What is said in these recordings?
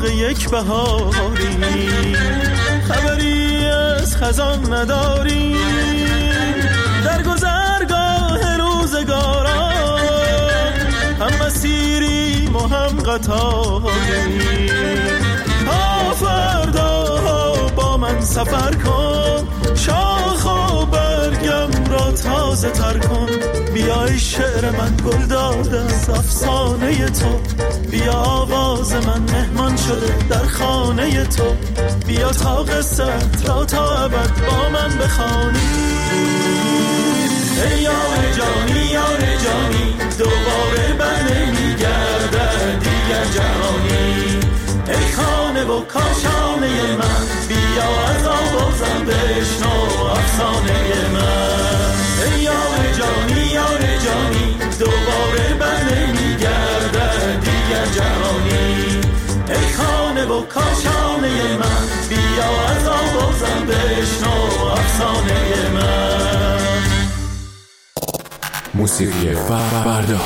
یک بهاری، خبری از خزان نداری. در گذرگاه روزگاران هم مسیریم و هم قطاری. تا فردا با من سفر کن، شاخ و برگم را تازه تر کن. بیای شعر من گل داده از افسانه تو، بیا آواز من مهمان شده در خانه تو. بیا تا قصت را تا ابد با من بخوانی. ای یار جانی یار جانی، دوباره بر نمیگردد دیگر جهانی. ای خانه و کاشانه من، بیا از آوازم بشنو افسانه من. ای یار جانی یار جانی، دوباره بر نمیگردد دیگر جهانی. ای خانه و کاشانه من، بیا از آوازم بشنو افسانه من. موسیقی فردا.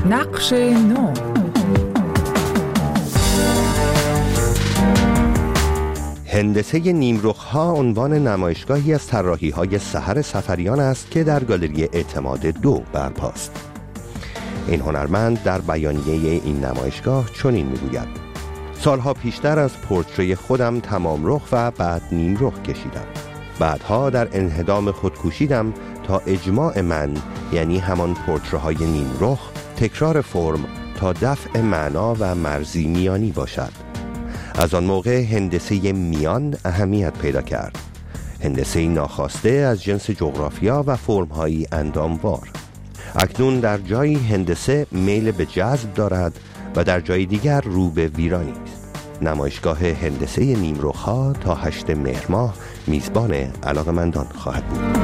نقش نو. هندسه نیمرخ‌ها عنوان نمایشگاهی از طراحی‌های سحر سفریان است که در گالری اعتماد 2 برپاست. این هنرمند در بیانیه این نمایشگاه چنین می‌گوید: سالها پیشتر از پورتری خودم تمام رخ و بعد نیم رخ کشیدم. بعدها در انهدام خود کوشیدم تا اجماع من، یعنی همان پورترهای نیم رخ، تکرار فرم تا دفع معنا و مرزی میانی باشد. از آن موقع هندسه میان اهمیت پیدا کرد. هندسه ناخواسته از جنس جغرافیا و فرم‌هایی انداموار. اکنون در جایی هندسه میل به جذب دارد و در جای دیگر رو به ویرانی است. نمایشگاه هندسه نیمرخ‌ها تا 8 مهر ماه میزبان علاقه‌مندان خواهد بود.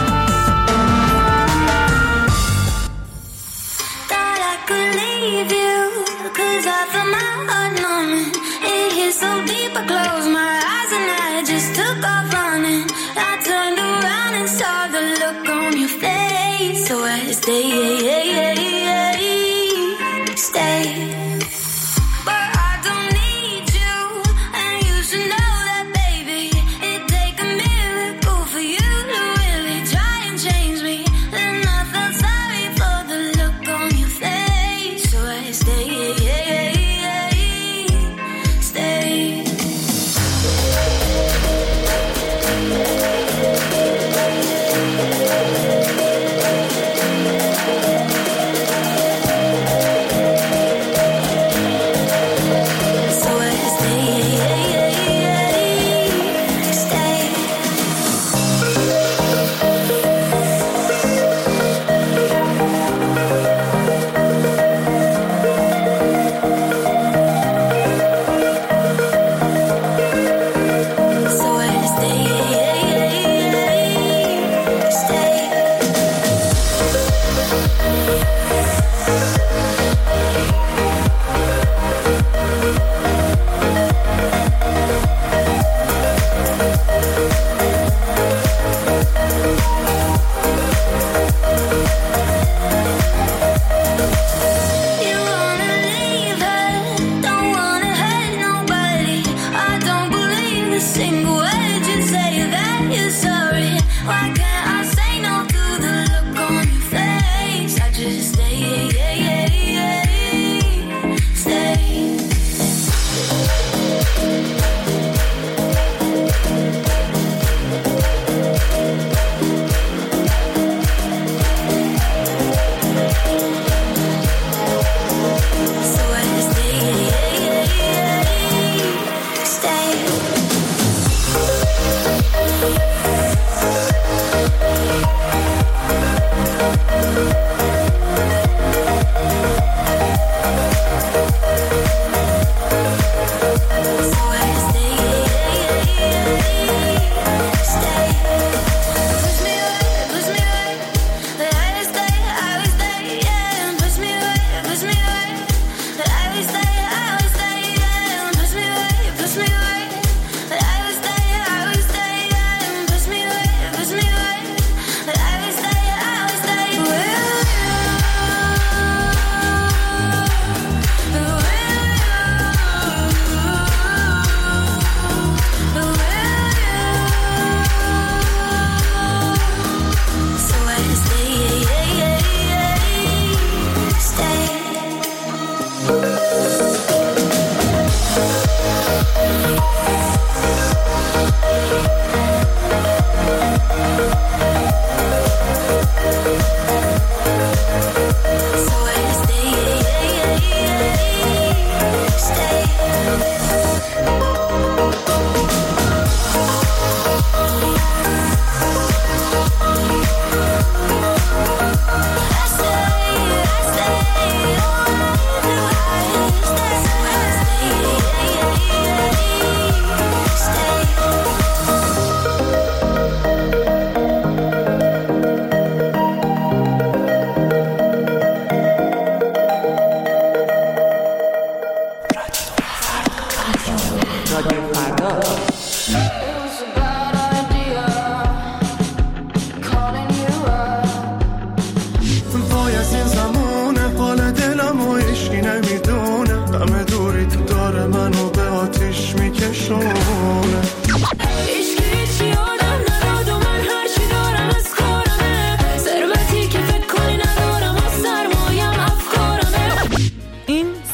So deep I closed my eyes and I just took off running. I turned around and saw the look on your face. So I stay. But I don't need you, and you should know that, baby. It'd take a miracle for you to really try and change me. And I felt sorry for the look on your face. So I stay.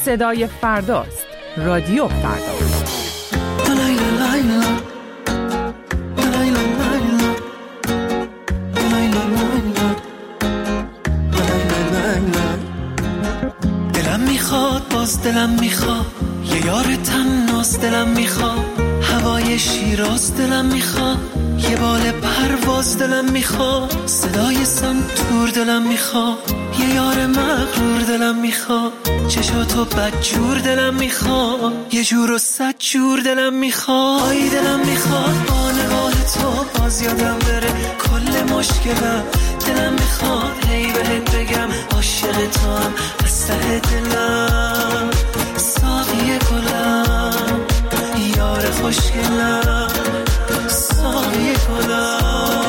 صدای فرداست. رادیو فردا. دلم میخواد، باز دلم میخواد یه یار تناس، دلم میخواد هوای شیراز، دلم میخواد یه بال پرواز، دلم میخواد صدای سنتور، دلم میخواد یه یار مغرور، دلم میخواد چشاتو بدجور، دلم میخواد یه جور و صد جور، دلم میخواد آی دلم میخواد با نگاه تو باز یادم بره کل مشکلم، دلم میخواد هی بهت بگم عاشق تو هم از ته دلم، ساقی گلم یار خوشگلم، ساقی گلم.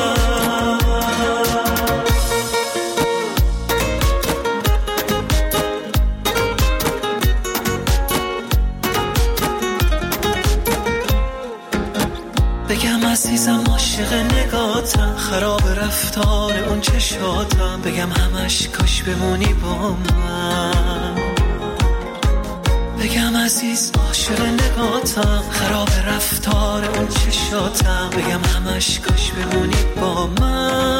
بگم عزیزم عاشق نگاتم، خراب رفتار اون چشاتم، بگم همش کاش بمونی با من، بگم عزیز عاشق نگاتم، خراب رفتار اون چشاتم، بگم همش کاش بمونی با من.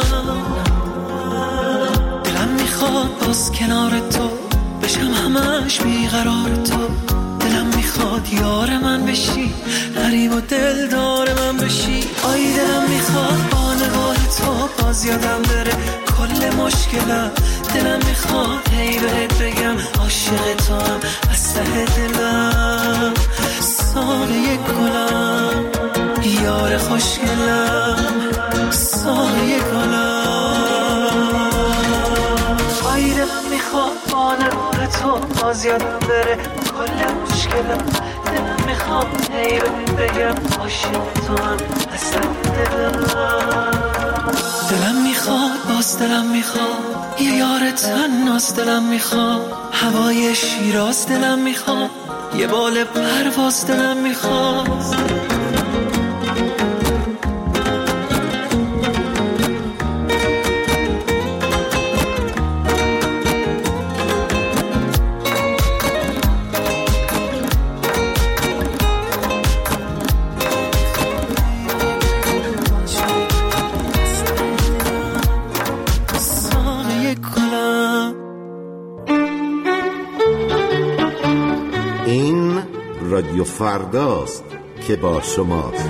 دلم میخواد باز کنار تو بشم همش بیقرار تو، دلم میخواد یار من بشی، غریب و دلدار من بشی، آی دلم میخواد با نگاه تو باز یادم بره کل مشکلم، دلم میخواد هی بهت بگم عاشق تو هم از ته دلم، ساقی گلم یار خوشگلم، ساقی گلم. آی دلم میخواد با نگاه تو باز یادم بره کل مشکلم، دلم میخواد هی بهت بگم عاشق تو هم از ته دلم، دلم میخواد باز دلم میخواد یه یار تناس، دلم میخواد هوای شیراز، دلم میخواد یه بال پرواز، دلم میخواد رادیو فرداست که با شماست.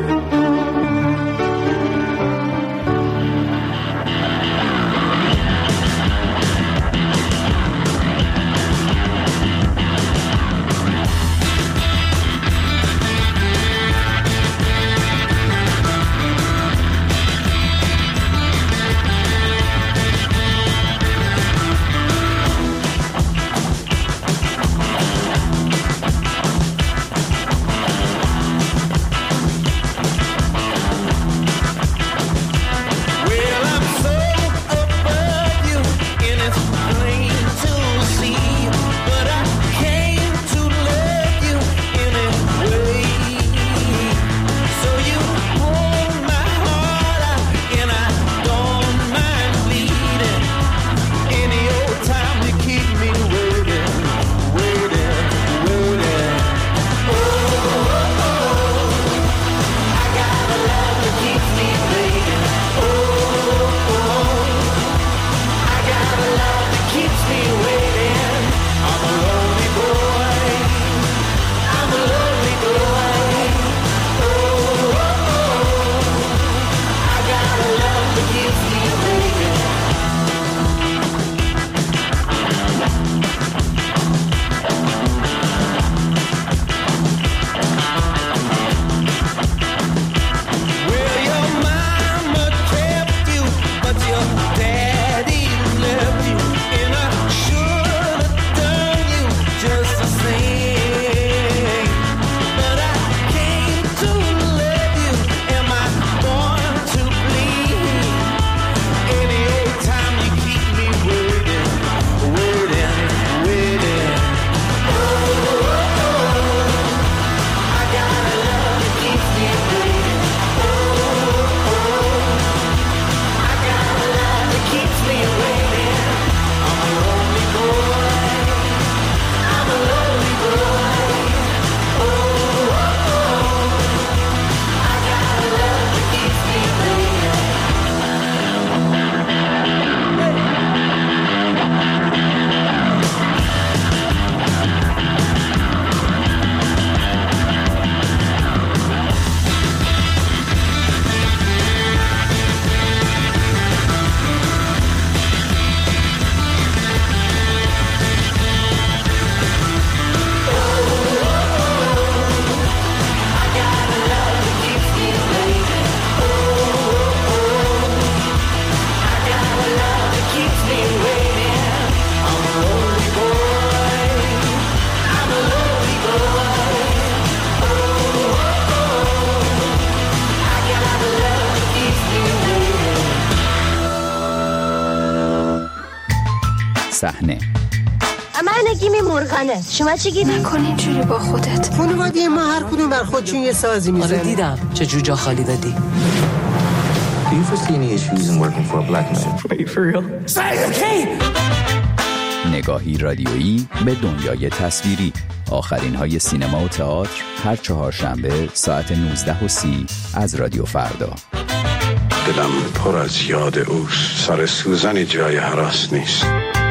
صحنه. من نگیم مرغانه. شما چی گید؟ نکن اینجوری با خودت. خانواده ما هر کدوم بر خودشون یه سازی میزنه. آره دیدم چه جوجا خالی دادی. Do you foresee any issues in working for a black man? Wait, for real? Say okay! نگاهی رادیویی به دنیای تصویری. آخرین های سینما و تئاتر هر چهارشنبه ساعت 19:30 از رادیو فردا. دلم پر از یاد اوست. سر سوزنی جای هراس نیست.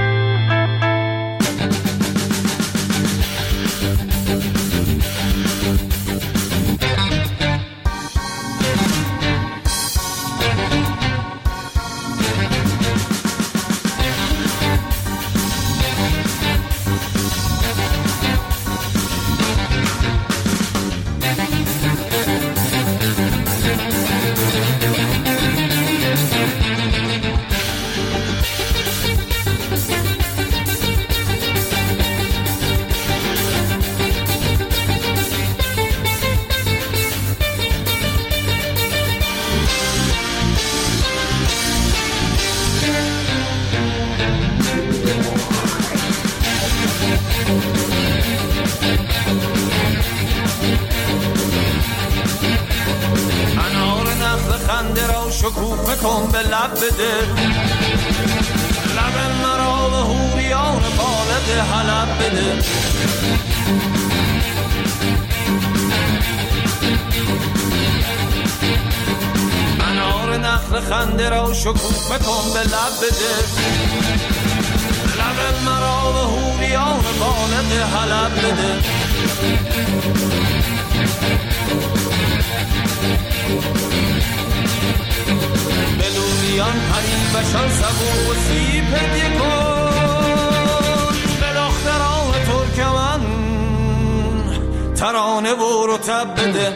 شکوفه کن به لب بده لب مرا به حوریان بالد حلب بده انار نخل خنده را شکوفه کن به لب بده لب مرا به حوریان بالد حلب بده بلوریان پریبشان سبو و سیب هدیه کن به دختران ترکمن ترانه و رطب بده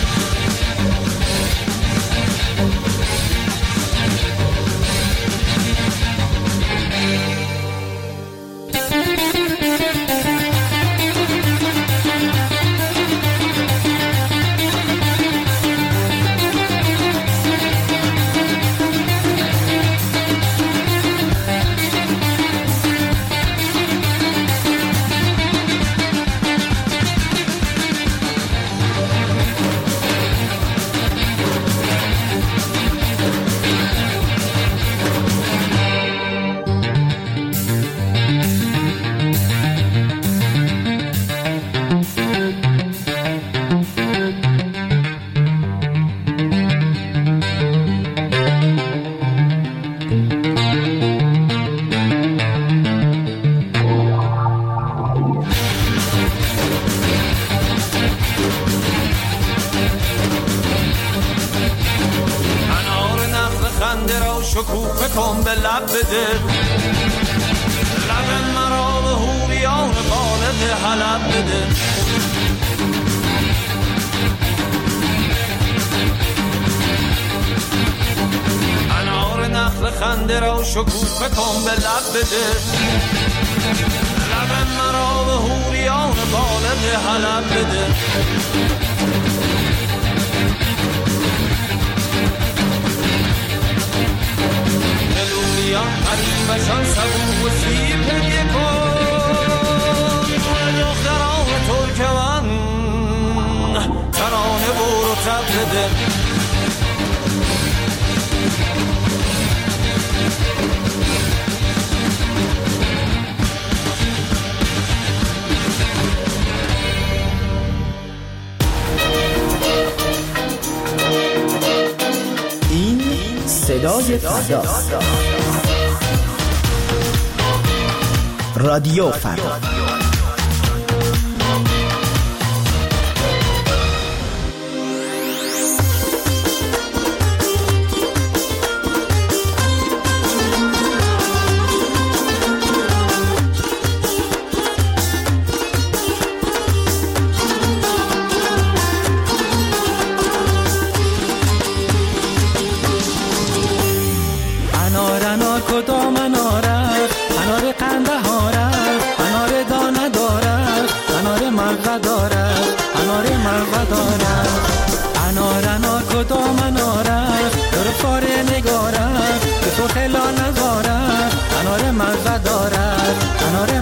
شکوفه کن به لب بده لب مرا به حوریان بالد حلب بده انار نخل خنده را شکوفه کن به لب بده لب مرا به حوریان بالد حلب بده قریبشان سبو و سیب هدیه کن به دختران ترکمن ترانه و رطب بده این صدای فرداست. رادیو فردا. انار کدام اناره انار قنده هاره انار دانه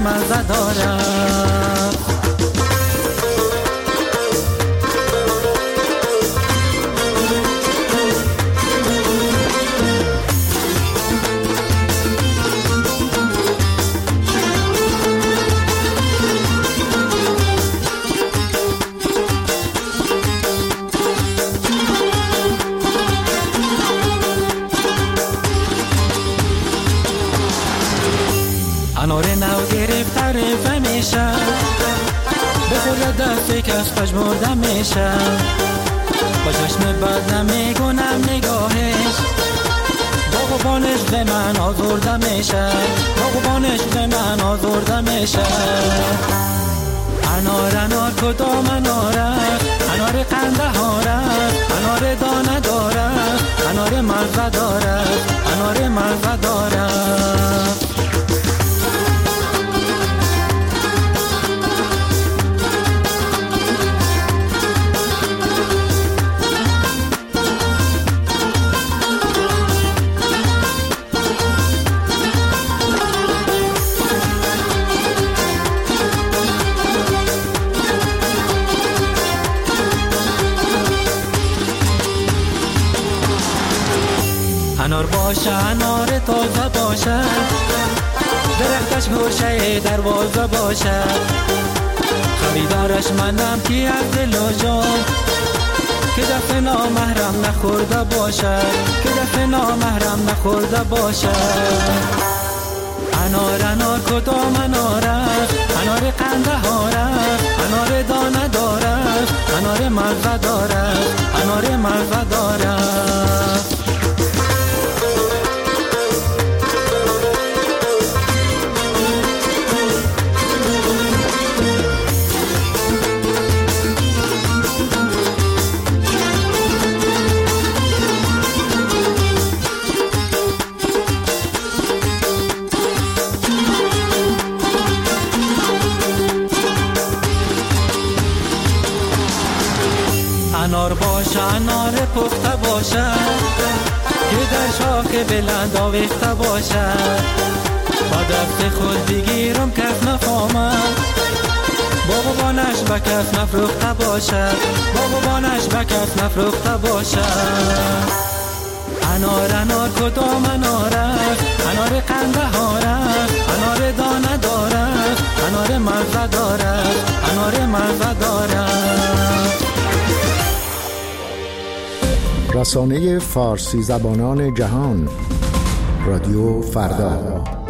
مزه دارد. انار نو گرفت رفته میشه، بخوره دستی کس پشمرده میشه، با چشم بد نمیگونم نگاهش، باغبانش به من آزرده میشه، باغبانش به من آزرده میشه. انار انار کدام اناره، انار قنده هاره، انار دانه داره، انار مزه داره، انار مزه داره. انار باشه انار تازه باشه، درختش گوشه دروازه باشه، خریدارش منم کی از دل و جان، که دفع نامحرم نخورده باشه، که دفع نامحرم نخورده باشه. انار انار کدام اناره، انار قنده هاره، انار دانه داره، انار مزه داره، انار مزه داره. انار باشه انار پخته باشه، که در شاخ بلند آویخته باشه، با دست خود بگیرم کف نفامد، باغبانش به کف نفروخته باشه، باغبانش به کف نفروخته باشه. انار انار کدام اناره، انار قنده هاره، انار دانه داره، انار مزه داره، انار مزه داره. رسانه فارسی زبانان جهان، رادیو فردا.